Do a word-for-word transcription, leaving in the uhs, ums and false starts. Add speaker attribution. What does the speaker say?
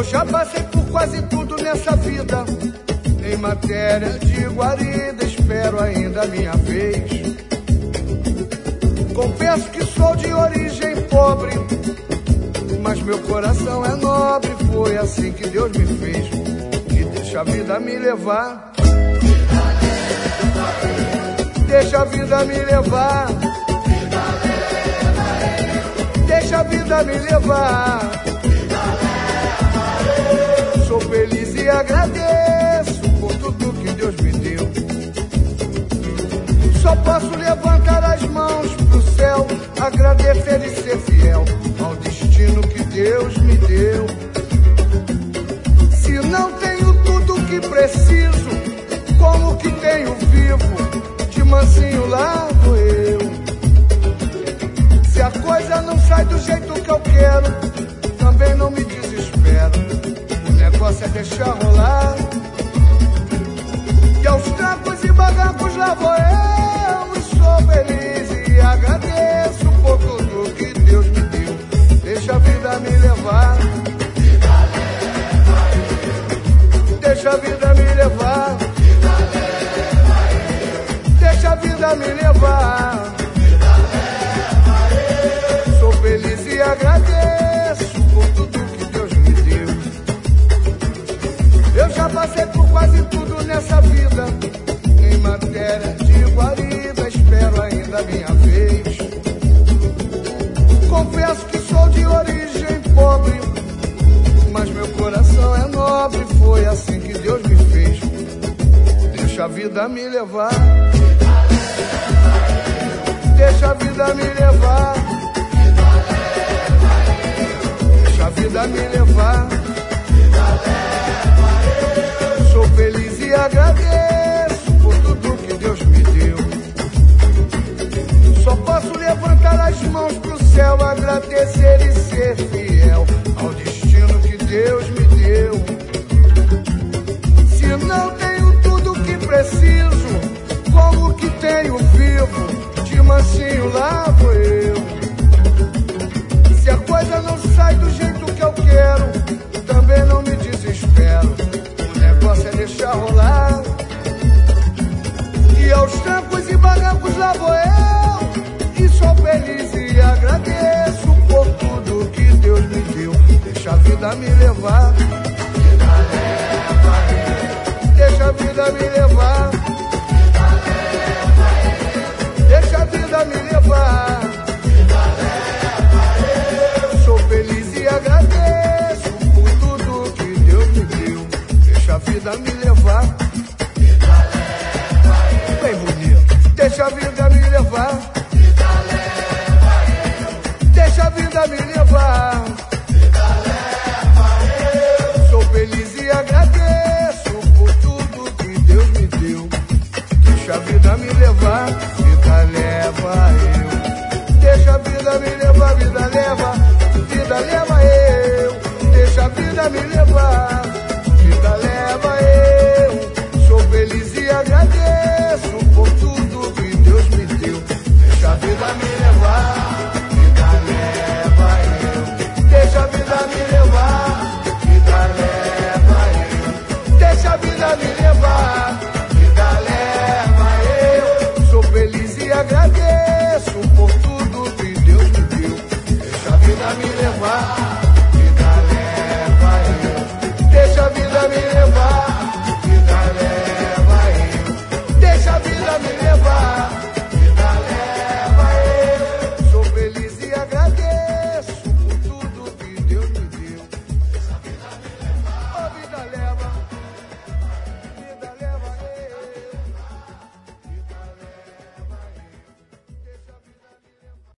Speaker 1: Eu já passei por quase tudo nessa vida. Em matéria de guarida, espero ainda a minha vez. Confesso que sou de origem pobre, mas meu coração é nobre. Foi assim que Deus me fez. E deixa a vida me levar. Deixa a vida me levar. Deixa a vida me levar. Sou feliz e agradeço por tudo que Deus me deu. Só posso levantar as mãos pro céu, agradecer e ser fiel ao destino que Deus me deu. Se não tenho tudo o que preciso, como que tenho vivo, de mansinho lá vou eu. Se a coisa não sai do jeito que eu quero, também não me desespero. O negócio é deixar rolar. E aos trancos e barrancos lá vou eu. E sou feliz e agradeço por tudo que Deus me deu. Deixa a vida me levar. Deixa a vida me levar. Deixa a vida me levar. Sou feliz e agradeço por tudo que Deus me deu. Eu já passei por quase tudo nessa vida. Em matéria de guarida, espero ainda a minha vez. Confesso que sou de origem pobre, mas meu coração é nobre. Foi assim que Deus me fez. Deixa a vida me levar. Deixa a vida me levar. Deixa a vida me levar. Sou feliz e agradeço por tudo que Deus me deu. Só posso levantar as mãos pro céu, agradecer e ser fiel ao destino que Deus me deu. Se não tenho tudo o que preciso, como que tenho vivo, de mansinho lá vou eu. Se a coisa não sai do jeito que eu quero, também não me desespero. O negócio é deixar rolar. E aos trancos e barrancos lá vou eu. E sou feliz e agradeço por tudo que Deus me deu. Deixa a vida me levar. Deixa a vida me levar. Deixa a vida me levar. Sou feliz e agradeço por tudo que Deus me deu. Deixa a vida me levar. Bem bonito. Deixa a vida me levar. Deixa a vida me levar. Sou feliz e agradeço por tudo que Deus me deu. Deixa a vida me levar. Vida leva eu. Deixa a vida me levar. Vida leva. Vida leva eu. Deixa a vida me levar. Vida leva eu. Sou feliz e agradeço por tudo que Deus me deu. Deixa a vida me levar. Vida leva eu. Deixa a vida me levar. Vida leva eu. Deixa a vida me levar. Vida leva eu. Sou feliz e agradeço por tudo que Deus me deu. Deixa a vida me levar.